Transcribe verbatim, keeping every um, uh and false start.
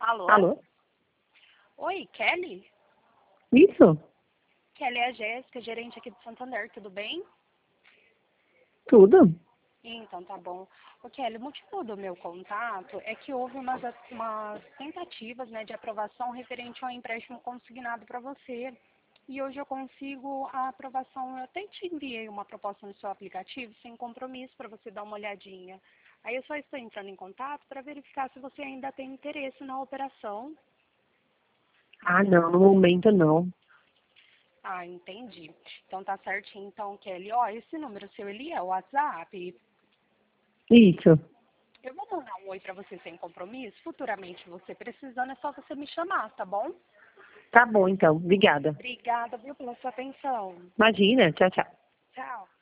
Alô? Alô? Oi, Kelly? Isso? Kelly é a Jéssica, gerente aqui do Santander, tudo bem? Tudo? Então, tá bom. Ô, Kelly, o motivo do meu contato é que houve umas, umas tentativas, né, de aprovação referente ao empréstimo consignado para você. E hoje eu consigo a aprovação. Eu até te enviei uma proposta no seu aplicativo, sem compromisso, para você dar uma olhadinha. Aí eu só estou entrando em contato para verificar se você ainda tem interesse na operação. Ah, não, no momento não. Ah, entendi. Então tá certinho. Então, Kelly, ó, esse número seu, ele é o WhatsApp. Isso. Eu vou mandar um oi pra você sem compromisso. Futuramente, você precisando, é só você me chamar, tá bom? Tá bom, então. Obrigada. Obrigada, viu, pela sua atenção. Imagina. Tchau, tchau. Tchau.